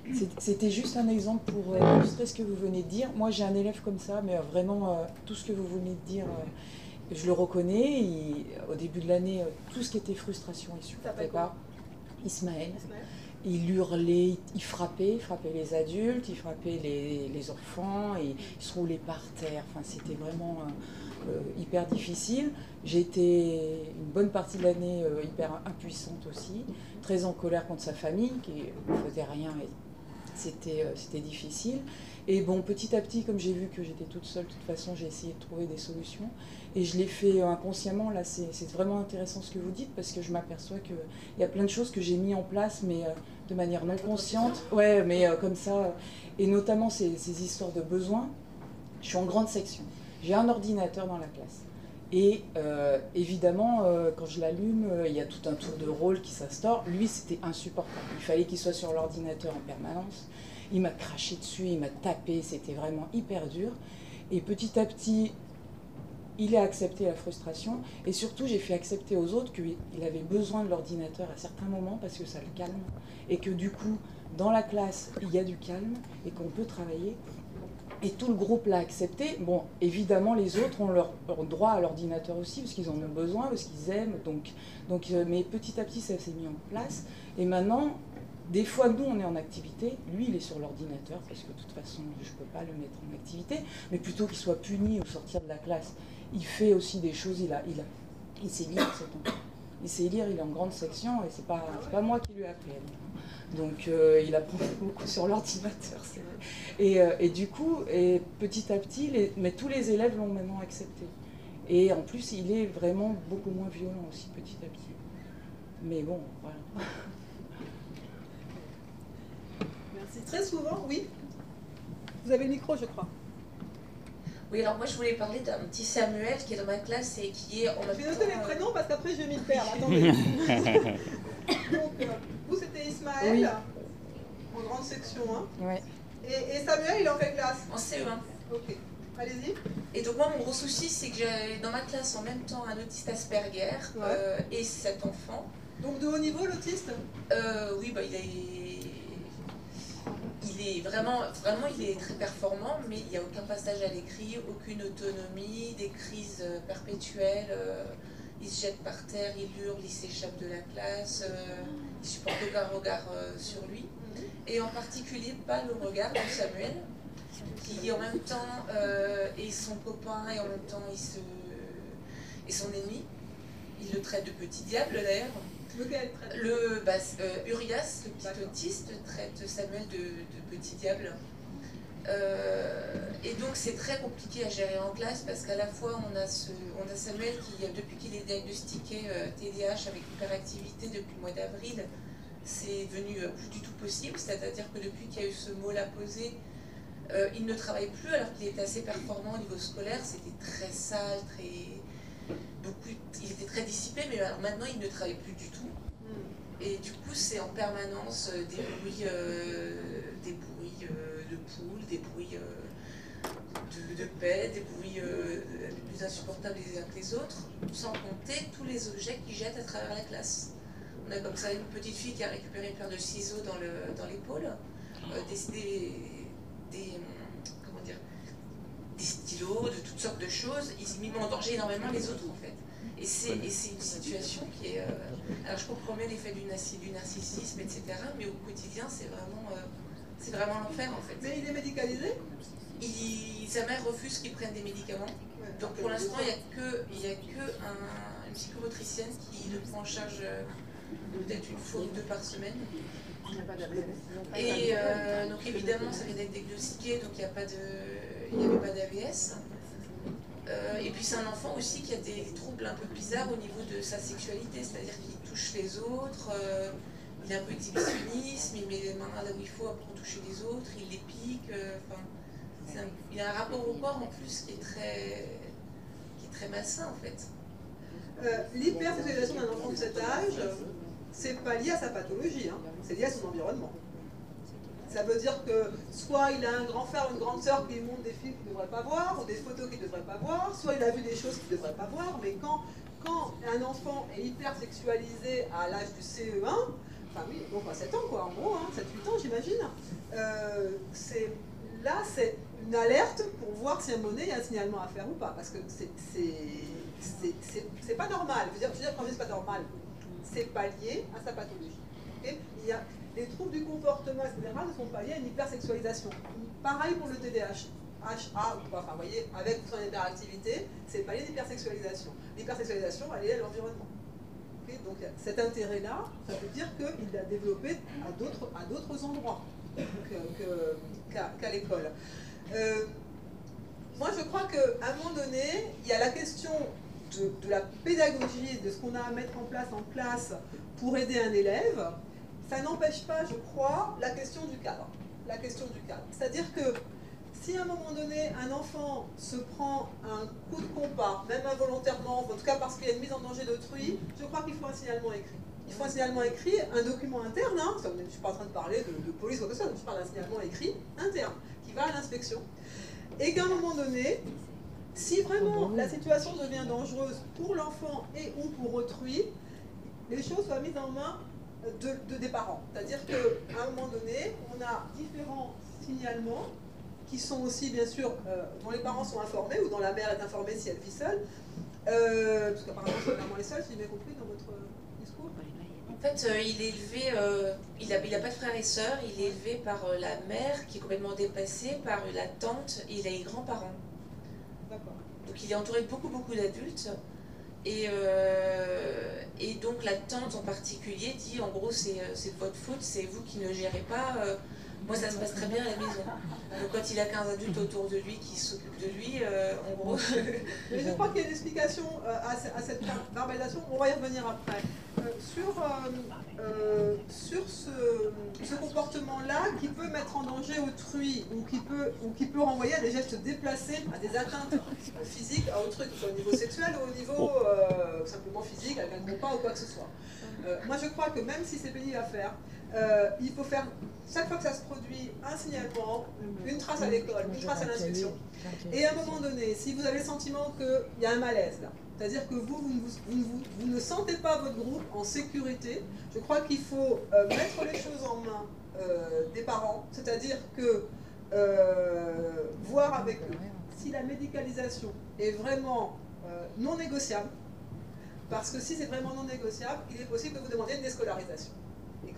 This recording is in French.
C'était juste un exemple pour illustrer ce que vous venez de dire. Moi, j'ai un élève comme ça, mais vraiment, tout ce que vous venez de dire, je le reconnais. Au début de l'année, tout ce qui était frustration, il ne supportait pas. Ismaël. Il hurlait, il frappait les adultes, il frappait les enfants, et il se roulait par terre. Enfin, c'était vraiment hyper difficile. J'ai été une bonne partie de l'année hyper impuissante aussi, très en colère contre sa famille, qui ne faisait rien. C'était difficile. Et bon, petit à petit, comme j'ai vu que j'étais toute seule, de toute façon, j'ai essayé de trouver des solutions. Et je l'ai fait inconsciemment. Là, c'est vraiment intéressant ce que vous dites, parce que je m'aperçois qu'il y a plein de choses que j'ai mis en place, mais de manière non consciente. Ouais, mais comme ça. Et notamment ces histoires de besoins. Je suis en grande section. J'ai un ordinateur dans la classe. Et évidemment, quand je l'allume, il y a tout un tour de rôle qui s'instaure. Lui, c'était insupportable. Il fallait qu'il soit sur l'ordinateur en permanence. Il m'a craché dessus, il m'a tapé, c'était vraiment hyper dur. Et petit à petit, il a accepté la frustration. Et surtout, j'ai fait accepter aux autres qu'il avait besoin de l'ordinateur à certains moments parce que ça le calme. Et que du coup, dans la classe, il y a du calme et qu'on peut travailler. Et tout le groupe l'a accepté. Bon, évidemment, les autres ont leur droit à l'ordinateur aussi, parce qu'ils en ont besoin, parce qu'ils aiment. Mais petit à petit, ça s'est mis en place. Et maintenant, des fois, nous, on est en activité. Lui, il est sur l'ordinateur, parce que de toute façon, je ne peux pas le mettre en activité. Mais plutôt qu'il soit puni au sortir de la classe, il fait aussi des choses. Il sait lire, cet enfant. Il sait lire, il est en grande section, et c'est pas moi qui lui ai appris. Donc il apprend beaucoup sur l'ordinateur. Et du coup, petit à petit, mais tous les élèves l'ont maintenant accepté. Et en plus, il est vraiment beaucoup moins violent aussi, petit à petit. Mais bon, voilà. Merci. Très souvent, oui. Vous avez le micro, je crois. Oui, alors moi je voulais parler d'un petit Samuel qui est dans ma classe et qui est en même temps... Je vais noter les prénoms parce qu'après je vais m'y perdre. Attendez. Donc, vous c'était Ismaël, oui. En grande section 1. Ouais. Et Samuel, il est en quelle classe? En CE1. Ok, allez-y. Et donc moi mon gros souci c'est que j'ai dans ma classe en même temps un autiste Asperger, ouais. Et 7 enfants. Donc de haut niveau l'autiste? Oui, bah il est vraiment il est très performant, mais il n'y a aucun passage à l'écrit, aucune autonomie, des crises perpétuelles, il se jette par terre, il hurle, il s'échappe de la classe, il supporte aucun regard sur lui, et en particulier pas le regard de Samuel, qui en même temps est son copain et en même temps est son ennemi. Il le traite de petit diable d'ailleurs. Urias, le petit autiste, traite Samuel de petit diable. Et donc c'est très compliqué à gérer en classe parce qu'à la fois on a Samuel qui, depuis qu'il est diagnostiqué TDAH avec hyperactivité depuis le mois d'avril, c'est devenu plus du tout possible, c'est-à-dire que depuis qu'il y a eu ce mot-là posé, il ne travaille plus alors qu'il était assez performant au niveau scolaire, c'était très sale, il était très dissipé, mais alors maintenant il ne travaille plus du tout. Et du coup c'est en permanence des bruits de poules, des bruits de paix, des bruits plus insupportables les uns que les autres, sans compter tous les objets qu'il jette à travers la classe. On a comme ça une petite fille qui a récupéré une paire de ciseaux dans l'épaule, des stylos, de toutes sortes de choses. Ils mettent en danger énormément les autres en fait. Et c'est une situation qui est... alors je comprends bien l'effet du narcissisme, etc. Mais au quotidien, c'est vraiment l'enfer en fait. Mais il est médicalisé? Sa mère refuse qu'il prenne des médicaments. Ouais, donc pour l'instant, il n'y a que une psychomotricienne qui le prend en charge peut-être une fois ou deux par semaine. Et donc évidemment, ça vient d'être diagnostiqué, donc il n'y avait pas d'AVS. Et puis c'est un enfant aussi qui a des troubles un peu bizarres au niveau de sa sexualité, c'est-à-dire qu'il touche les autres, il a un peu d'exhibitionnisme, il met les mains là où il faut pour toucher les autres, il les pique, il a un rapport au corps en plus qui est très malsain en fait. L'hypersexualisation d'un enfant de cet âge, c'est pas lié à sa pathologie, hein. C'est lié à son environnement. Ça veut dire que soit il a un grand frère ou une grande sœur qui lui montre des films qu'il ne devrait pas voir, ou des photos qu'il ne devrait pas voir, soit il a vu des choses qu'il ne devrait pas voir, mais quand un enfant est hypersexualisé à l'âge du CE1, enfin oui, donc à 7 ans quoi, en gros, hein, 7-8 ans j'imagine. C'est une alerte pour voir si à un moment donné il y a un signalement à faire ou pas, parce que c'est pas normal. Je veux dire quand je dis c'est pas normal, c'est pas lié à sa pathologie. Okay, il y a les troubles du comportement, etc. ne sont pas liés à une hypersexualisation. Pareil pour le TDAH. HA, ou pas, enfin, vous voyez, avec son hyperactivité, c'est pas lié à l'hypersexualisation. L'hypersexualisation, elle est à l'environnement. Okay, donc cet intérêt-là, ça veut dire qu'il l'a développé à d'autres endroits qu'à l'école. Moi, je crois qu'à un moment donné, il y a la question de la pédagogie, de ce qu'on a à mettre en classe pour aider un élève. Ça n'empêche pas, je crois, la question du cadre. La question du cadre. C'est-à-dire que si à un moment donné, un enfant se prend un coup de compas, même involontairement, en tout cas parce qu'il y a une mise en danger d'autrui, je crois qu'il faut un signalement écrit. Il faut un signalement écrit, un document interne, hein, je ne suis pas en train de parler de police ou quoi que ce soit, je parle d'un signalement écrit interne, qui va à l'inspection. Et qu'à un moment donné, si vraiment la situation devient dangereuse pour l'enfant et ou pour autrui, les choses soient mises en main des parents. C'est-à-dire qu'à un moment donné, on a différents signalements qui sont aussi, bien sûr, dont les parents sont informés, ou dont la mère est informée si elle vit seule, parce qu'apparemment, c'est vraiment les seuls, si j'ai bien compris dans votre discours. En fait, il est élevé, il n'a pas de frères et sœurs, il est élevé par la mère qui est complètement dépassée, par la tante, et il a les grands-parents. D'accord. Donc il est entouré de beaucoup d'adultes. Et donc la tante en particulier dit, en gros, c'est de votre faute, c'est vous qui ne gérez pas. Moi, ça se passe très bien à la maison. Donc quand il a 15 adultes autour de lui qui s'occupent de lui, en gros... Mais je crois qu'il y a une explication à cette verbalisation, on va y revenir après. Sur ce comportement-là qui peut mettre en danger autrui ou qui peut renvoyer à des gestes déplacés, à des atteintes physiques à autrui, que ce soit au niveau sexuel ou au niveau simplement physique, avec un compas ou quoi que ce soit. Moi je crois que même si c'est pénible à faire, il faut faire, chaque fois que ça se produit, un signalement, une trace à l'école, une trace à l'inspection. Et à un moment donné, si vous avez le sentiment qu'il y a un malaise là, c'est-à-dire que vous ne sentez pas votre groupe en sécurité, je crois qu'il faut mettre les choses en main des parents, c'est-à-dire que voir avec eux si la médicalisation est vraiment non négociable, parce que si c'est vraiment non négociable, il est possible que vous demandiez une déscolarisation.